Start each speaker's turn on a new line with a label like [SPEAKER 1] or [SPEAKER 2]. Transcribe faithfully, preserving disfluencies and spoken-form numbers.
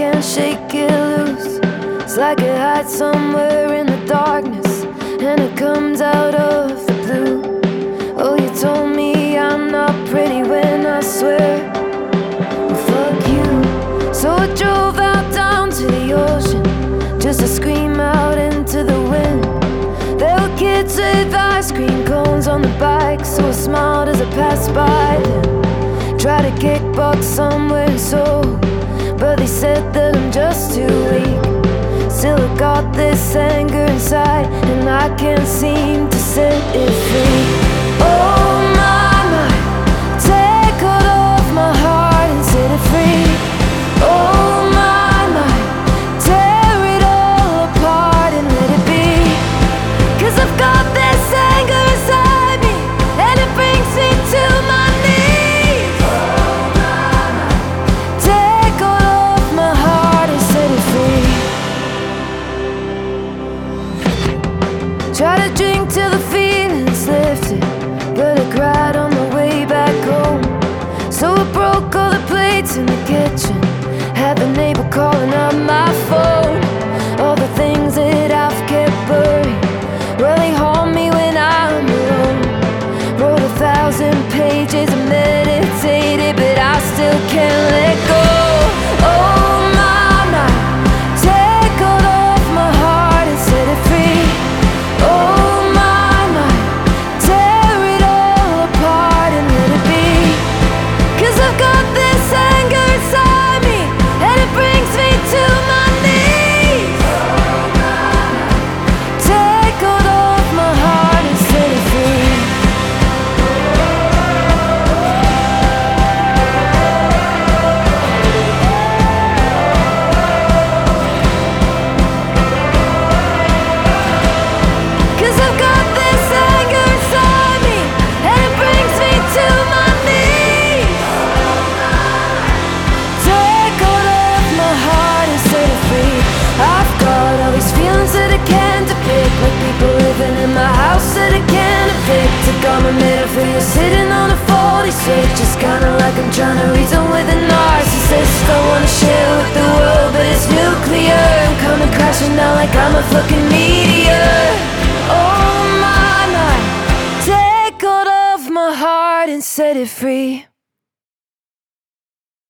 [SPEAKER 1] can't shake it loose. It's like it hides somewhere in the darkness, and it comes out of the blue. Oh, you told me I'm not pretty when I swear, well, fuck you. So I drove out down to the ocean just to scream out into the wind. There were kids with ice cream cones on the bike, so I smiled as I passed by them. Tried to kickbox somewhere in Seoul, but they said that I'm just too weak. Still I got this anger inside, and I can't seem to set it free. Oh my, my, take hold of my heart and set it free. Oh my, my, tear it all apart and let it be. Cause I've got this anger inside me, and it brings me to my knees. Oh my, my, take hold of my heart and set it free. Try to drink till the feeling's lifted, but I cried on the way back home. So I broke all the plates in the kitchen, had the neighbor calling up my phone. All the things that I've kept buried, well, they haunt me when I'm alone. Wrote a thousand pages and meditated, but I still can't let go. Oh my, my, take hold of my heart and set it free. Oh my, my, tear it all apart and let it be. Cause I've got this anger inside me, and it brings me to my knees. Take hold of my heart and set it free. Cause I've got this anger inside me, and it brings me to my knees. Take hold of my heart and set it free. I've got all these feelings that I can't depict, like people living in my house that I can't evict. Took all my middle finger sitting on a faulty switch. It's kinda like I'm trying to reason with a narcissist. I wanna share with the world, but it's nuclear. I'm coming crashing down like I'm a fucking meteor. Oh my, my, take hold of my heart and set it free.